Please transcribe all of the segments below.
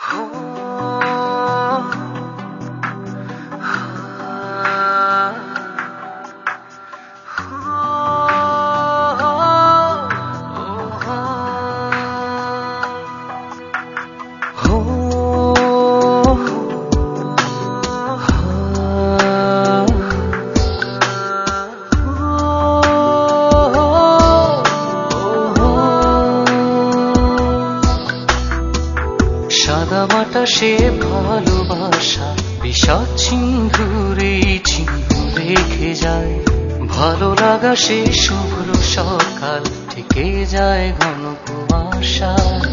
সাদামাটা সে ভালোবাসা বিষাদ সিন্ধুরে চিহ্ন রেখে যায়। ভালো লাগা সে শুভ্র সকাল থেকে যায় ঘন কুয়াশা।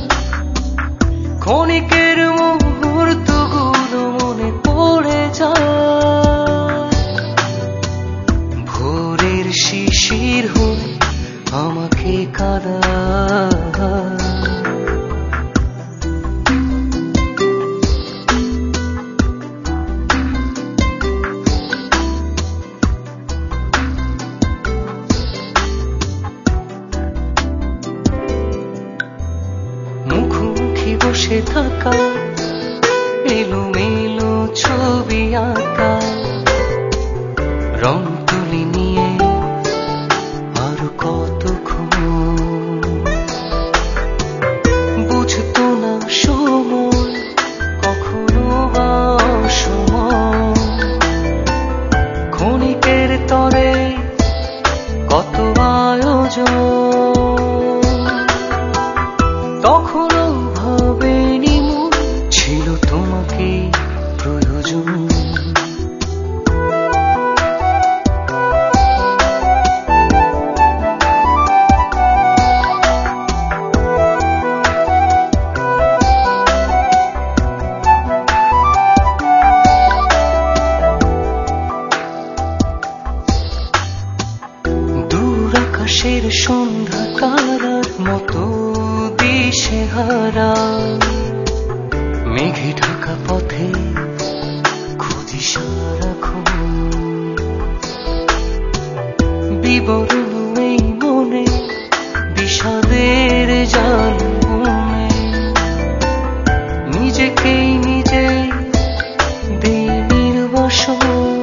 ক্ষণিকের মুহূর্তগুলো মনে পড়ে যায়। ভোরের শিশির হয়ে আমাকে কাঁদায়। মুখোমুখি বসে থাকা এলোমেলো ছবি আঁকা, রং তুলি নিয়ে আরো কতক্ষণ। বুঝতো না সময় কখনো বা অসময়। ক্ষণিকের তরে কত আয়োজন। তখনও ভাবেনি মন ছিল তোমাকে প্রয়োজন। দূর আকাশের সন্ধ্যা তারার মতো দিশেহারা, মেঘে ঢাকা পথে খুঁজি সারাক্ষণ। বিবরণ এই মনে বিষাদের জাল মনে, নিজেকেই নিজে দিই নির্বাসন।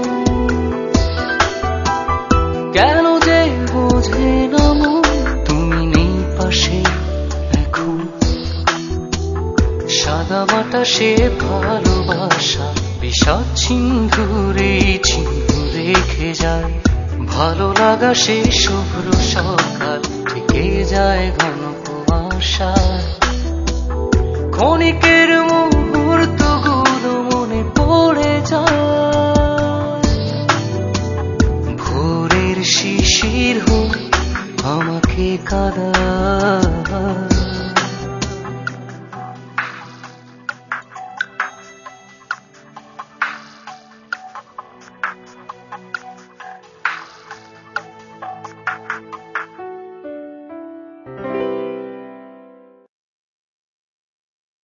কেন যে বোঝে না মন তুমি নেই পাশে এখন। সাদামাটা সে ভালোবাসা বিষাদ সিন্ধুরে চিহ্ন রেখে যায়। ভালো লাগা সে শুভ্র সকাল থেকে যায় ঘন কুয়াশা। ক্ষণিকের মুহূর্তগুলো মনে পড়ে যায়। ভোরের শিশির হয়ে আমাকে কাঁদায়।